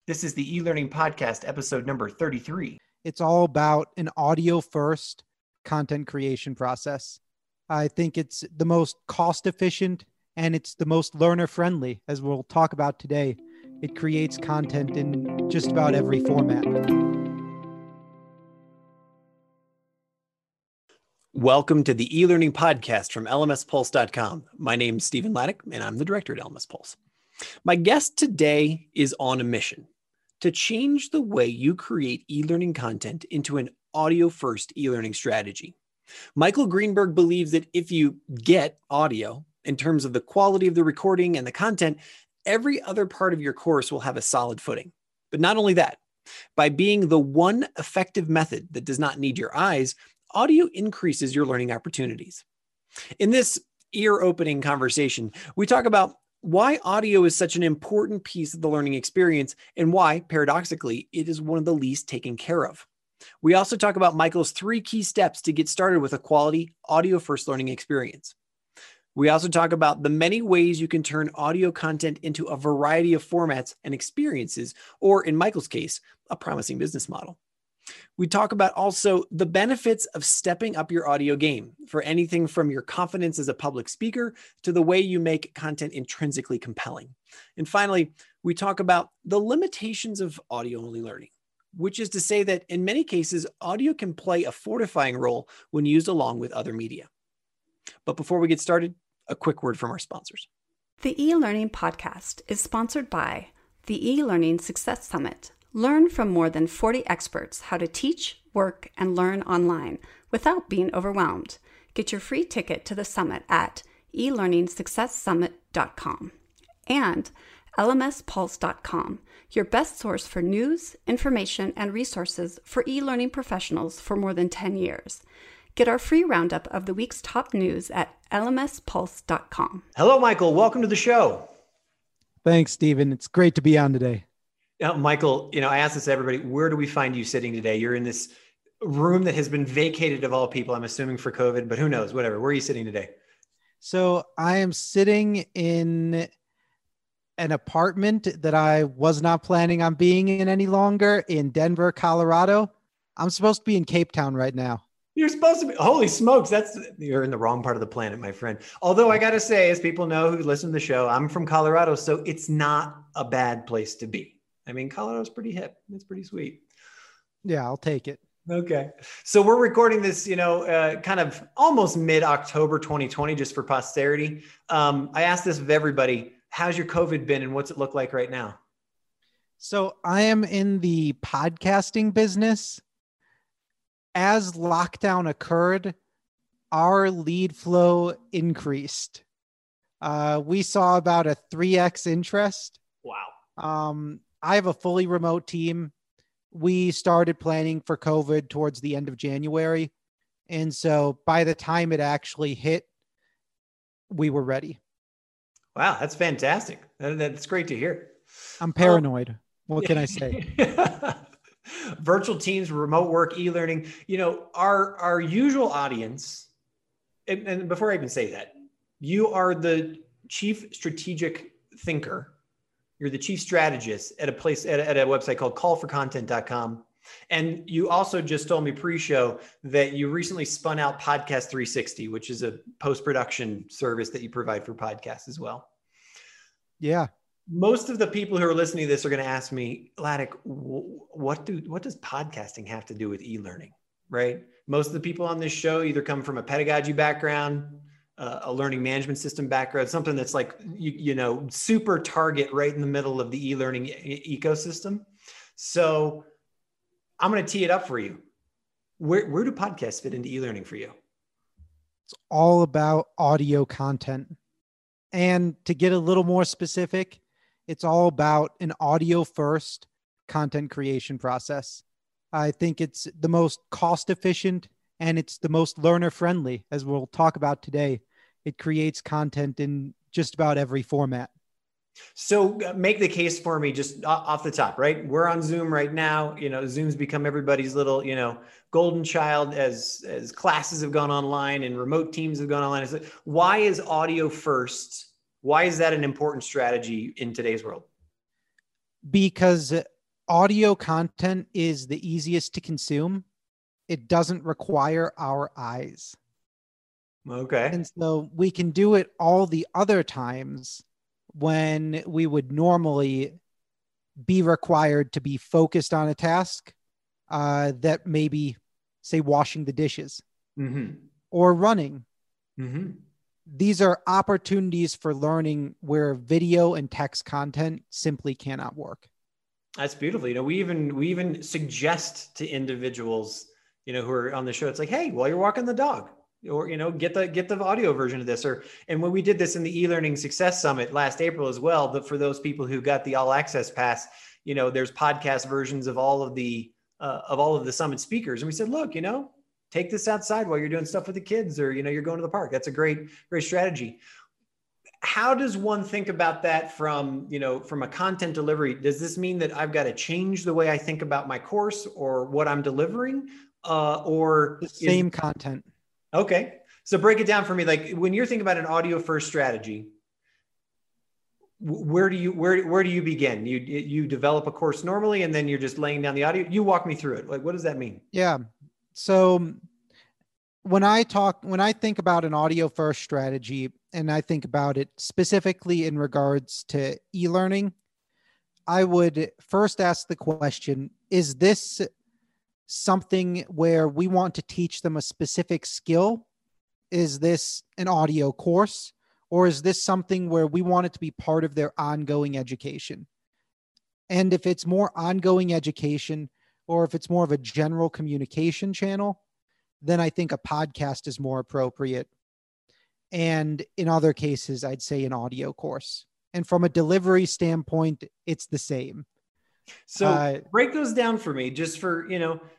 This is the e-learning podcast, episode number 33. It's all about an audio first content creation process. I think it's the most cost efficient and it's the most learner friendly, as we'll talk about today. It creates content in just about every format. Welcome to the e-learning podcast from lmspulse.com. My name is Stephen Laddick, and I'm the director at LMS Pulse. My guest today is on a mission to change the way you create e-learning content into an audio-first e-learning strategy. Michael Greenberg believes that if you get audio in terms of the quality of the recording and the content, every other part of your course will have a solid footing. But not only that, by being the one effective method that does not need your eyes, audio increases your learning opportunities. In this ear-opening conversation, we talk about why audio is such an important piece of the learning experience and why, paradoxically, it is one of the least taken care of. We also talk about Michael's 3 key steps to get started with a quality audio-first learning experience. We also talk about the many ways you can turn audio content into a variety of formats and experiences, or in Michael's case, a promising business model. We talk about also the benefits of stepping up your audio game for anything from your confidence as a public speaker to the way you make content intrinsically compelling. And finally, we talk about the limitations of audio-only learning, which is to say that in many cases, audio can play a fortifying role when used along with other media. But before we get started, a quick word from our sponsors. The e-learning podcast is sponsored by the e-learning Success Summit. Learn from more than 40 experts how to teach, work, and learn online without being overwhelmed. Get your free ticket to the summit at elearningsuccesssummit.com. And lmspulse.com, your best source for news, information, and resources for e-learning professionals for more than 10 years. Get our free roundup of the week's top news at lmspulse.com. Hello, Michael. Welcome to the show. Thanks, Stephen. It's great to be on today. Michael, I asked this to everybody, where do we find you sitting today? You're in this room that has been vacated of all people, I'm assuming for COVID, but who knows, whatever. Where are you sitting today? So I am sitting in an apartment that I was not planning on being in any longer in Denver, Colorado. I'm supposed to be in Cape Town right now. You're supposed to be, holy smokes, you're in the wrong part of the planet, my friend. Although I got to say, as people know who listen to the show, I'm from Colorado, so it's not a bad place to be. I mean, Colorado's pretty hip. It's pretty sweet. Yeah, I'll take it. Okay. So we're recording this, kind of almost mid-October 2020, just for posterity. I asked this of everybody, how's your COVID been and what's it look like right now? So I am in the podcasting business. As lockdown occurred, our lead flow increased. We saw about a 3x interest. Wow. I have a fully remote team. We started planning for COVID towards the end of January. And so by the time it actually hit, we were ready. Wow, that's fantastic. That's great to hear. I'm paranoid. What can I say? Virtual teams, remote work, e-learning, our usual audience. And before I even say that, you are the chief strategic thinker. You're the chief strategist at a place at a website called callforcontent.com. And you also just told me pre-show that you recently spun out Podcast 360, which is a post-production service that you provide for podcasts as well. Yeah. Most of the people who are listening to this are going to ask me, Laddick, what does podcasting have to do with e-learning, right? Most of the people on this show either come from a pedagogy background, a learning management system background, something that's like, super target right in the middle of the e-learning ecosystem. So I'm going to tee it up for you. Where do podcasts fit into e-learning for you? It's all about audio content. And to get a little more specific, it's all about an audio first content creation process. I think it's the most cost efficient and it's the most learner friendly, as we'll talk about today. It creates content in just about every format. So make the case for me just off the top, right? We're on Zoom right now. Zoom's become everybody's little, golden child as classes have gone online and remote teams have gone online. Why is audio first? Why is that an important strategy in today's world? Because audio content is the easiest to consume. It doesn't require our eyes. Okay. And so we can do it all the other times when we would normally be required to be focused on a task that maybe, say, washing the dishes or running. These are opportunities for learning where video and text content simply cannot work. That's beautiful. We even suggest to individuals, who are on the show, it's like, hey, while you're walking the dog, or, get the audio version of this, and when we did this in the e-learning success summit last April as well, but for those people who got the all access pass, there's podcast versions of all of the summit speakers. And we said, look, take this outside while you're doing stuff with the kids, or, you're going to the park. That's a great strategy. How does one think about that from a content delivery? Does this mean that I've got to change the way I think about my course or what I'm delivering, or the same content? Okay. So break it down for me. Like, when you're thinking about an audio first strategy, where do you begin? You develop a course normally, and then you're just laying down the audio. You walk me through it. Like, what does that mean? Yeah. So when I think about an audio first strategy, and I think about it specifically in regards to e-learning, I would first ask the question, is this something where we want to teach them a specific skill? Is this an audio course? Or is this something where we want it to be part of their ongoing education? And if it's more ongoing education, or if it's more of a general communication channel, then I think a podcast is more appropriate. And in other cases, I'd say an audio course. And from a delivery standpoint, it's the same. So break those down for me, just for,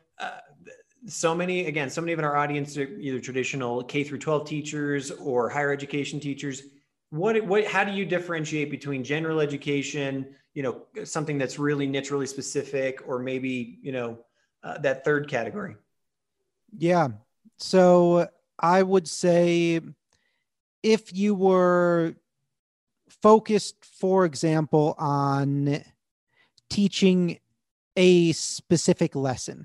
so many of our audience are either traditional K through 12 teachers or higher education teachers. How do you differentiate between general education, something that's really niche, really specific, or maybe, that third category? Yeah. So I would say if you were focused, for example, on teaching a specific lesson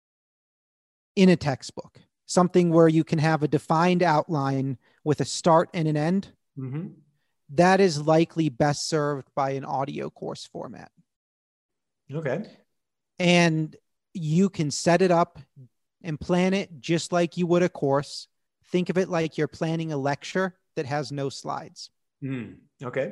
in a textbook, something where you can have a defined outline with a start and an end, that is likely best served by an audio course format. Okay. And you can set it up and plan it just like you would a course. Think of it like you're planning a lecture that has no slides. Okay.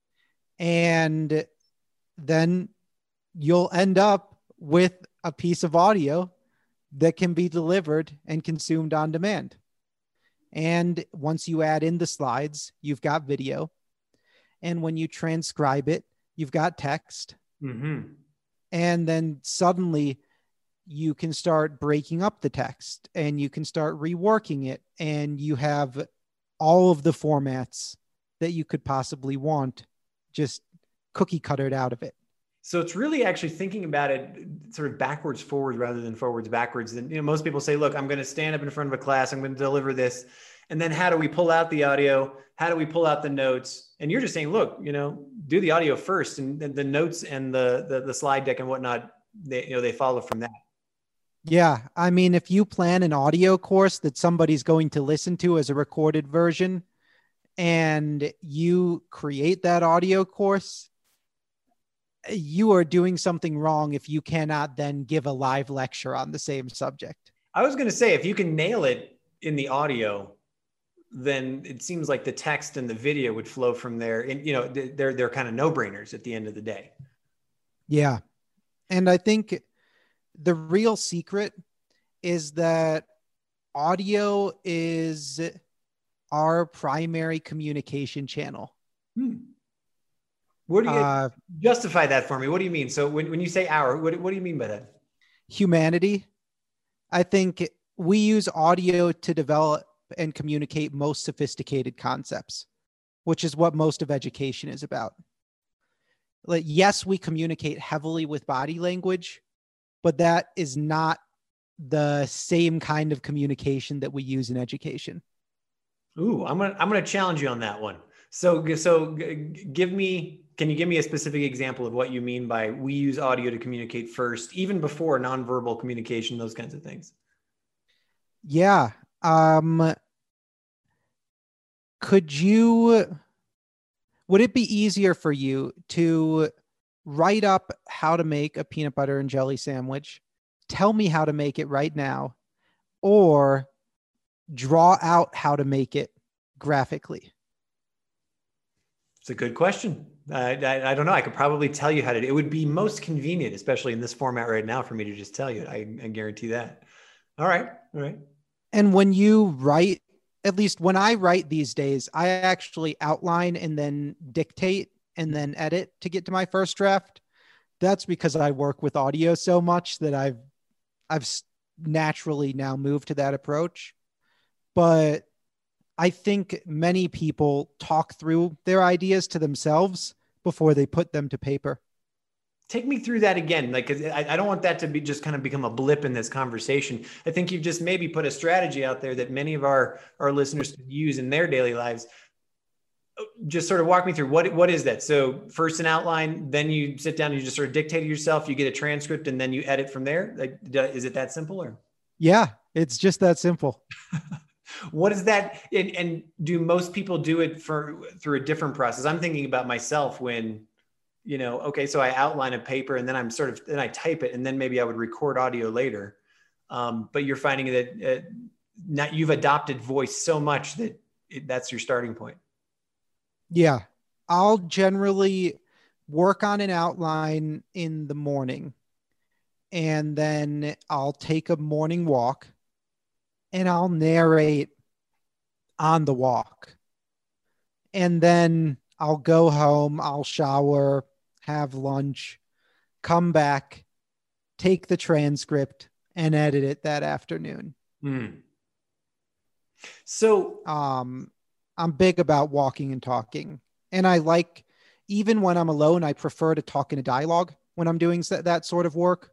And then you'll end up with a piece of audio that can be delivered and consumed on demand. And once you add in the slides, you've got video. And when you transcribe it, you've got text. And then suddenly you can start breaking up the text and you can start reworking it. And you have all of the formats that you could possibly want, just cookie cuttered out of it. So it's really actually thinking about it sort of backwards forwards rather than forwards backwards. And most people say, look, I'm going to stand up in front of a class, I'm going to deliver this. And then how do we pull out the audio? How do we pull out the notes? And you're just saying, look, do the audio first, and the notes and the slide deck and whatnot, they follow from that. Yeah. I mean, if you plan an audio course that somebody's going to listen to as a recorded version, and you create that audio course, you are doing something wrong if you cannot then give a live lecture on the same subject. I was going to say, if you can nail it in the audio, then it seems like the text and the video would flow from there. And, they're kind of no-brainers at the end of the day. Yeah. And I think the real secret is that audio is our primary communication channel. What do you justify that for me? What do you mean? So when you say our, what do you mean by that? Humanity. I think we use audio to develop and communicate most sophisticated concepts, which is what most of education is about. Like, yes, we communicate heavily with body language, but that is not the same kind of communication that we use in education. Ooh, I'm gonna challenge you on that one. So give me Can you give me a specific example of what you mean by we use audio to communicate first, even before nonverbal communication, those kinds of things? Yeah. Would it be easier for you to write up how to make a peanut butter and jelly sandwich, tell me how to make it right now, or draw out how to make it graphically? It's a good question. I don't know. I could probably tell you how to do it. It would be most convenient, especially in this format right now, for me to just tell you. I guarantee that. All right. All right. And when you write, at least when I write these days, I actually outline and then dictate and then edit to get to my first draft. That's because I work with audio so much that I've naturally now moved to that approach. But I think many people talk through their ideas to themselves before they put them to paper. Take me through that again. Like, I don't want that to be just kind of become a blip in this conversation. I think you've just maybe put a strategy out there that many of our listeners could use in their daily lives. Just sort of walk me through what is that? So first an outline, then you sit down and you just sort of dictate it yourself. You get a transcript and then you edit from there. Like, is it that simple or? Yeah, it's just that simple. What is that? And do most people do it through a different process? I'm thinking about myself when, okay, so I outline a paper and then then I type it and then maybe I would record audio later. But you're finding that you've adopted voice so much that that's your starting point. Yeah. I'll generally work on an outline in the morning and then I'll take a morning walk and I'll narrate on the walk. And then I'll go home, I'll shower, have lunch, come back, take the transcript and edit it that afternoon. So I'm big about walking and talking. And even when I'm alone, I prefer to talk in a dialogue when I'm doing that sort of work.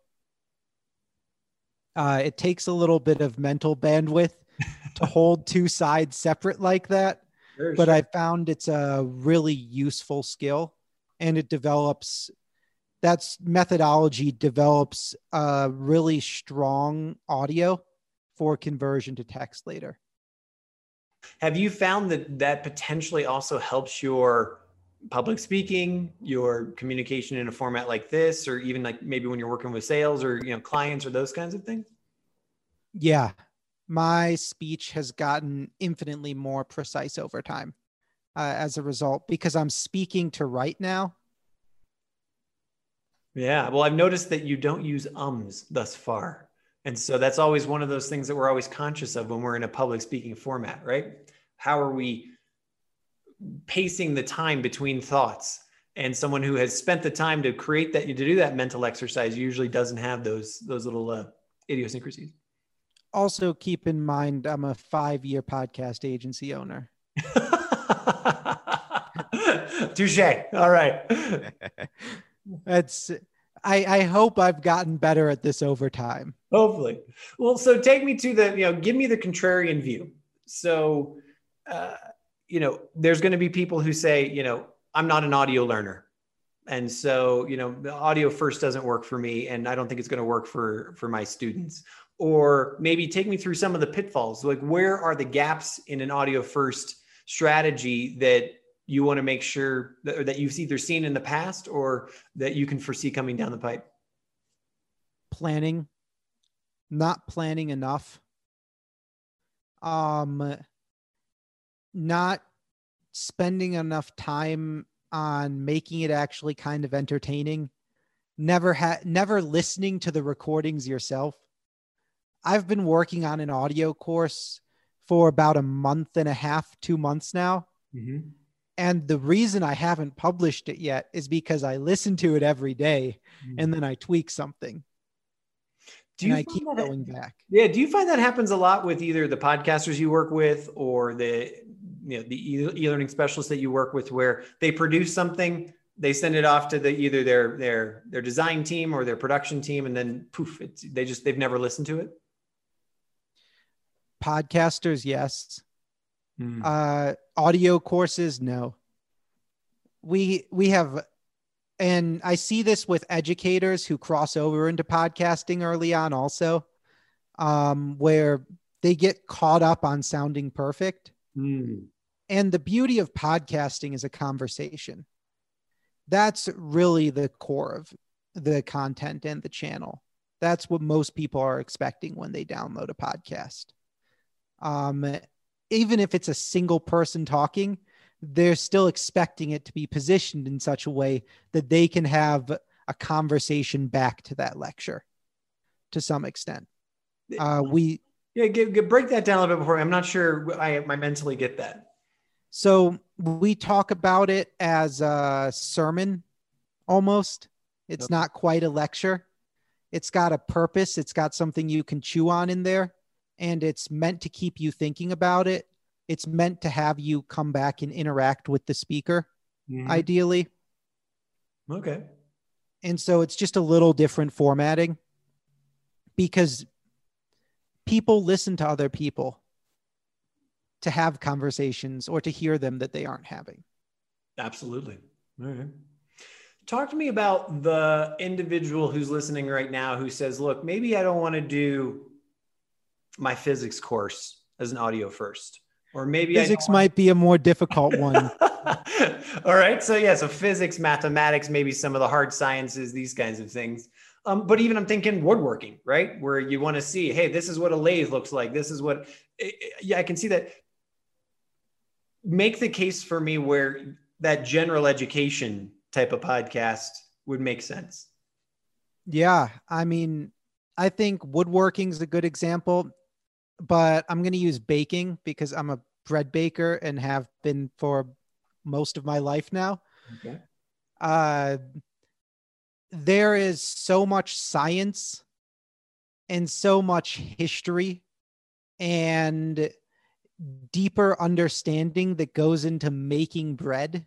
It takes a little bit of mental bandwidth to hold two sides separate like that. But I found it's a really useful skill and methodology develops a really strong audio for conversion to text later. Have you found that potentially also helps your public speaking, your communication in a format like this, or even like maybe when you're working with sales or, clients or those kinds of things? Yeah. My speech has gotten infinitely more precise over time as a result, because I'm speaking to right now. Yeah. Well, I've noticed that you don't use ums thus far. And so that's always one of those things that we're always conscious of when we're in a public speaking format, right? How are we pacing the time between thoughts? And someone who has spent the time to do that mental exercise usually doesn't have those little idiosyncrasies. Also keep in mind, I'm a 5-year podcast agency owner. Touche. All right. I hope I've gotten better at this over time. Hopefully. Well, so take me to give me the contrarian view. So, there's going to be people who say, I'm not an audio learner. And so, the audio first doesn't work for me. And I don't think it's going to work for my students. Or maybe take me through some of the pitfalls. Like, where are the gaps in an audio first strategy that you want to make sure that you've either seen in the past or that you can foresee coming down the pipe? Planning, not planning enough. Not spending enough time on making it actually kind of entertaining. Never listening to the recordings yourself. I've been working on an audio course for about a month and a half, 2 months now. Mm-hmm. And the reason I haven't published it yet is because I listen to it every day and then I tweak something. I keep going back. Yeah. Do you find that happens a lot with either the podcasters you work with or the e-learning specialists that you work with, where they produce something, they send it off to either their design team or their production team, and then poof, they've never listened to it? Podcasters, yes. Audio courses, no. We have And I see this with educators who cross over into podcasting early on also, where they get caught up on sounding perfect. Mm. And the beauty of podcasting is a conversation. That's really the core of the content and the channel. That's what most people are expecting when they download a podcast. Even if it's a single person talking, they're still expecting it to be positioned in such a way that they can have a conversation back to that lecture to some extent. Break that down a little bit before. I'm not sure I mentally get that. So we talk about it as a sermon almost. It's not quite a lecture. It's got a purpose. It's got something you can chew on in there, and it's meant to keep you thinking about it. It's meant to have you come back and interact with the speaker, ideally. Okay. And so it's just a little different formatting because people listen to other people to have conversations or to hear them that they aren't having. Absolutely. All right. Talk to me about the individual who's listening right now who says, look, maybe I don't want to do my physics course as an audio first. Or maybe physics might be a more difficult one. All right. So physics, mathematics, maybe some of the hard sciences, these kinds of things. But even I'm thinking woodworking, right? Where you want to see, hey, this is what a lathe looks like. This is what, I can see that. Make the case for me where that general education type of podcast would make sense. Yeah. I mean, I think woodworking is a good example, but I'm going to use baking because I'm a bread baker and have been for most of my life now. Okay. There is so much science and so much history and deeper understanding that goes into making bread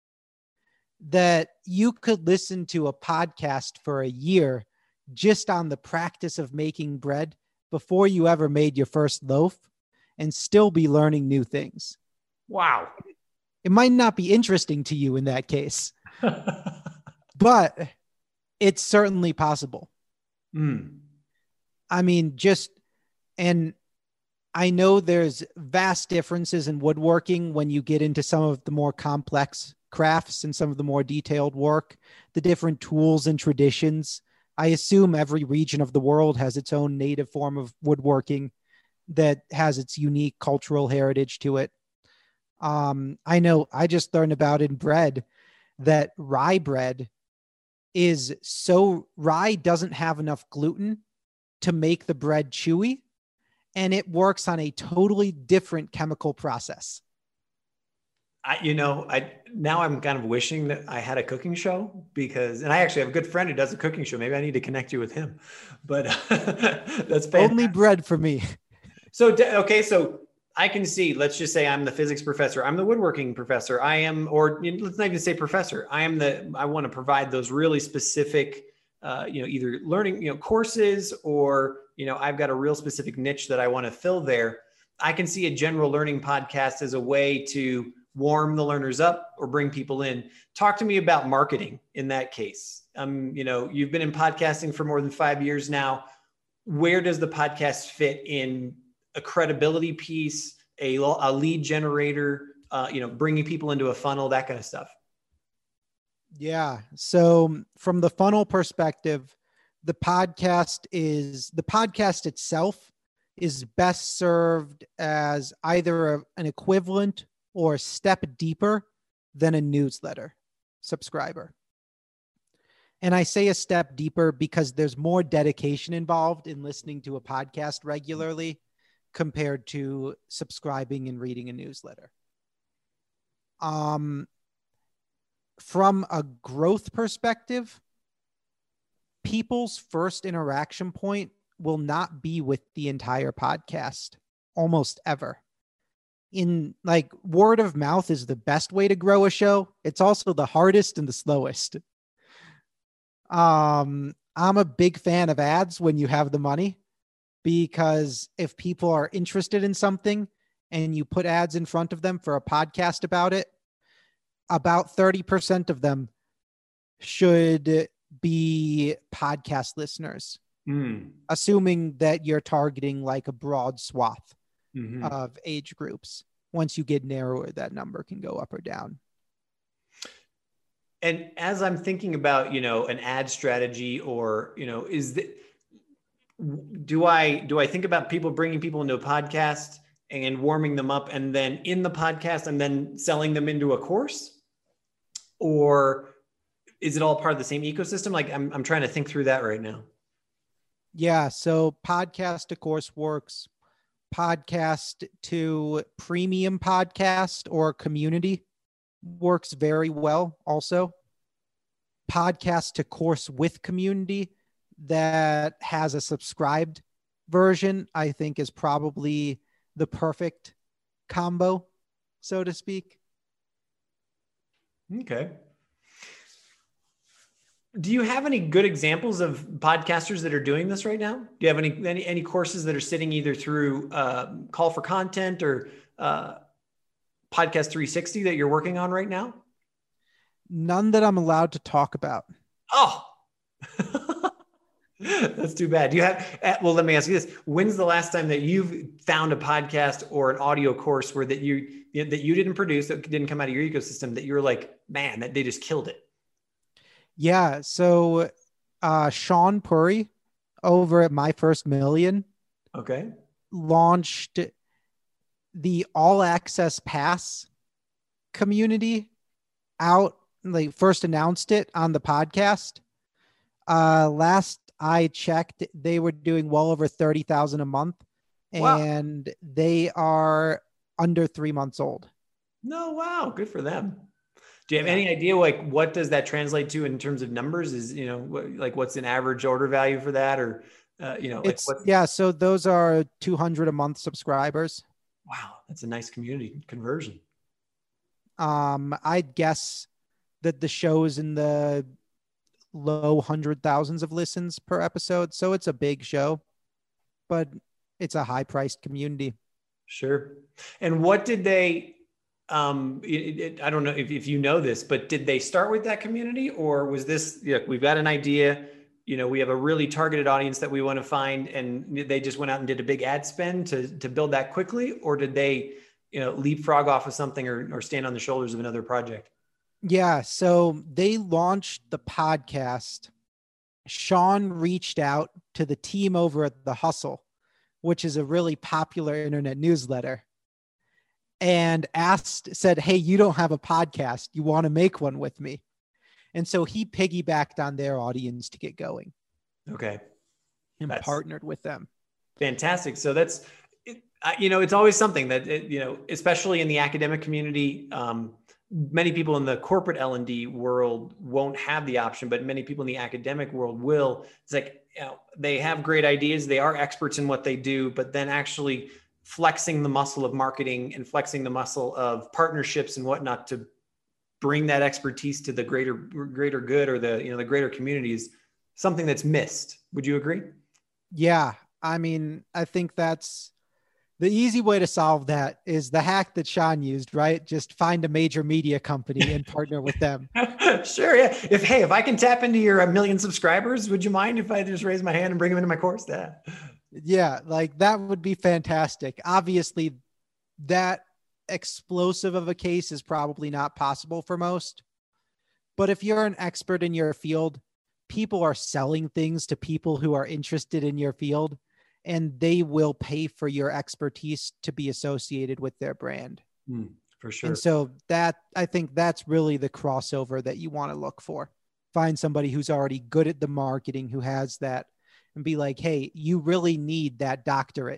that you could listen to a podcast for a year just on the practice of making bread before you ever made your first loaf and still be learning new things. Wow. It might not be interesting to you in that case, but it's certainly possible. I mean, and I know there's vast differences in woodworking when you get into some of the more complex crafts and some of the more detailed work, the different tools and traditions. I assume every region of the world has its own native form of woodworking that has its unique cultural heritage to it. I know I just learned about in bread that rye bread rye doesn't have enough gluten to make the bread chewy, and it works on a totally different chemical process. Now I'm kind of wishing that I had a cooking show and I actually have a good friend who does a cooking show. Maybe I need to connect you with him, but that's fantastic. Only bread for me. So I can see, let's just say I'm the physics professor. I'm the woodworking professor. Let's not even say professor. I want to provide those really specific, either learning, courses or, I've got a real specific niche that I want to fill there. I can see a general learning podcast as a way to warm the learners up or bring people in. Talk to me about marketing in that case. You've been in podcasting for more than 5 years now. Where does the podcast fit in a credibility piece, a lead generator, bringing people into a funnel, that kind of stuff? Yeah. So from the funnel perspective, the podcast itself is best served as either an equivalent or a step deeper than a newsletter subscriber. And I say a step deeper because there's more dedication involved in listening to a podcast regularly compared to subscribing and reading a newsletter. From a growth perspective, people's first interaction point will not be with the entire podcast almost ever. Word of mouth is the best way to grow a show. It's also the hardest and the slowest. I'm a big fan of ads when you have the money, because if people are interested in something and you put ads in front of them for a podcast about it, about 30% of them should be podcast listeners, assuming that you're targeting like a broad swath of age groups. Once you get narrower, that number can go up or down. And as I'm thinking about, an ad strategy, or, do I think about bringing people into a podcast and warming them up, and then in the podcast and then selling them into a course? Or is it all part of the same ecosystem? Like I'm trying to think through that right now. Yeah. So podcast to course works. Podcast to premium podcast or community works very well also. Podcast to course with community that has a subscribed version, I think, is probably the perfect combo, so to speak. Okay. Do you have any good examples of podcasters that are doing this right now? Do you have any courses that are sitting either through Call for Content or Podcast 360 that you're working on right now? None that I'm allowed to talk about. Oh, that's too bad. Do you have, well, let me ask you this. When's the last time that you've found a podcast or an audio course where that you didn't produce, that didn't come out of your ecosystem, that you were like, man, that they just killed it? Yeah. So Sean Puri over at My First Million launched the All Access Pass community out, like first announced it on the podcast. Last I checked, they were doing well over 30,000 a month. Wow. And they are under 3 months old. No, wow. Good for them. Do you have any idea, like, what does that translate to in terms of numbers? Is, what's an average order value for that? Or, so those are 200 a month subscribers. Wow. That's a nice community conversion. I'd guess that the show is in the low 100,000s of listens per episode. So it's a big show, but it's a high priced community. Sure. And what did they, I don't know if you know this, but did they start with that community, or was this, we've got an idea, we have a really targeted audience that we want to find, and they just went out and did a big ad spend to build that quickly? Or did they, leapfrog off of something or stand on the shoulders of another project? Yeah. So they launched the podcast. Sean reached out to the team over at The Hustle, which is a really popular internet newsletter, and said, hey, you don't have a podcast. You want to make one with me? And so he piggybacked on their audience to get going. Okay. And partnered with them. Fantastic. So that's, it's always something that, especially in the academic community, many people in the corporate L&D world won't have the option, but many people in the academic world will. It's like, they have great ideas. They are experts in what they do, but then actually flexing the muscle of marketing and flexing the muscle of partnerships and whatnot to bring that expertise to the greater good, or the greater community, is something that's missed. Would you agree? Yeah. I mean, I think that's the easy way to solve that is the hack that Sean used, right? Just find a major media company and partner with them. Sure. Yeah. If I can tap into your 1 million subscribers, would you mind if I just raise my hand and bring them into my course? Yeah. Like that would be fantastic. Obviously that explosive of a case is probably not possible for most, but if you're an expert in your field, people are selling things to people who are interested in your field, and they will pay for your expertise to be associated with their brand. For sure. And so I think that's really the crossover that you want to look for. Find somebody who's already good at the marketing, who has that, and be like, hey, you really need that doctorate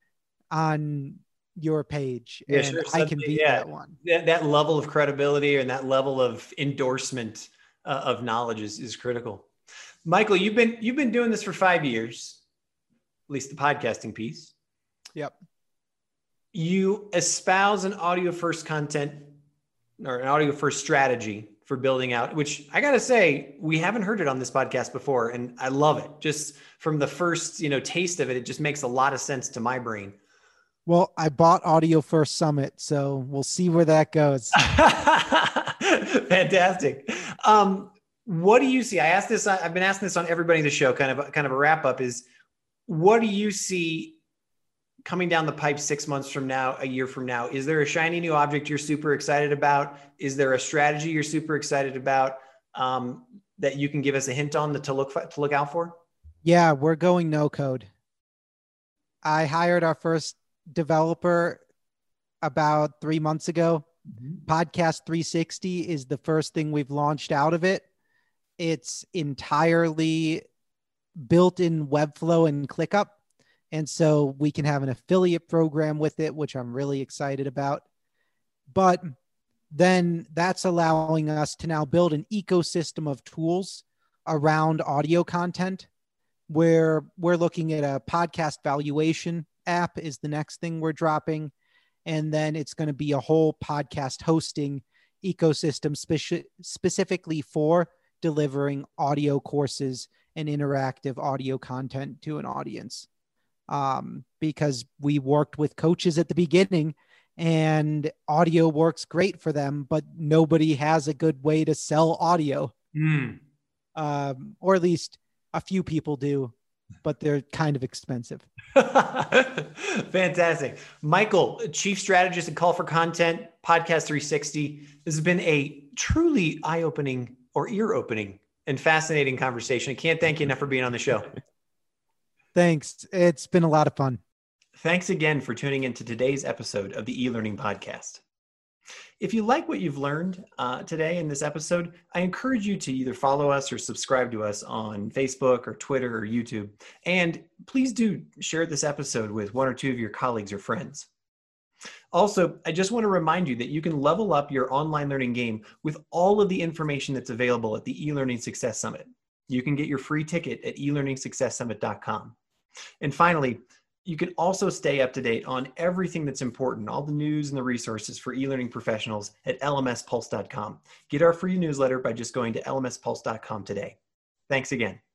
on your page. Yeah, and sure. I can be that one. That level of credibility and that level of endorsement of knowledge is critical. Michael, you've been doing this for 5 years. At least the podcasting piece. Yep. You espouse an audio first content or an audio first strategy for building out, which I got to say, we haven't heard it on this podcast before. And I love it. Just from the first, taste of it, it just makes a lot of sense to my brain. Well, I bought Audio First Summit, so we'll see where that goes. Fantastic. What do you see? I've been asking this on everybody in the show, kind of a wrap up is, what do you see coming down the pipe 6 months from now, a year from now? Is there a shiny new object you're super excited about? Is there a strategy you're super excited about that you can give us a hint on to look out for? Yeah, we're going no code. I hired our first developer about 3 months ago. Podcast 360 is the first thing we've launched out of it. It's entirely built in Webflow and ClickUp. And so we can have an affiliate program with it, which I'm really excited about. But then that's allowing us to now build an ecosystem of tools around audio content, where we're looking at a podcast valuation app is the next thing we're dropping. And then it's going to be a whole podcast hosting ecosystem specifically for delivering audio courses and interactive audio content to an audience. Because we worked with coaches at the beginning and audio works great for them, but nobody has a good way to sell audio. Or at least a few people do, but they're kind of expensive. Fantastic. Michael, Chief Strategist at Call for Content, Podcast 360. This has been a truly eye-opening or ear-opening and fascinating conversation. I can't thank you enough for being on the show. Thanks. It's been a lot of fun. Thanks again for tuning into today's episode of the eLearning Podcast. If you like what you've learned today in this episode, I encourage you to either follow us or subscribe to us on Facebook or Twitter or YouTube. And please do share this episode with one or two of your colleagues or friends. Also, I just want to remind you that you can level up your online learning game with all of the information that's available at the eLearning Success Summit. You can get your free ticket at elearningsuccesssummit.com. And finally, you can also stay up to date on everything that's important, all the news and the resources for e-learning professionals at lmspulse.com. Get our free newsletter by just going to lmspulse.com today. Thanks again.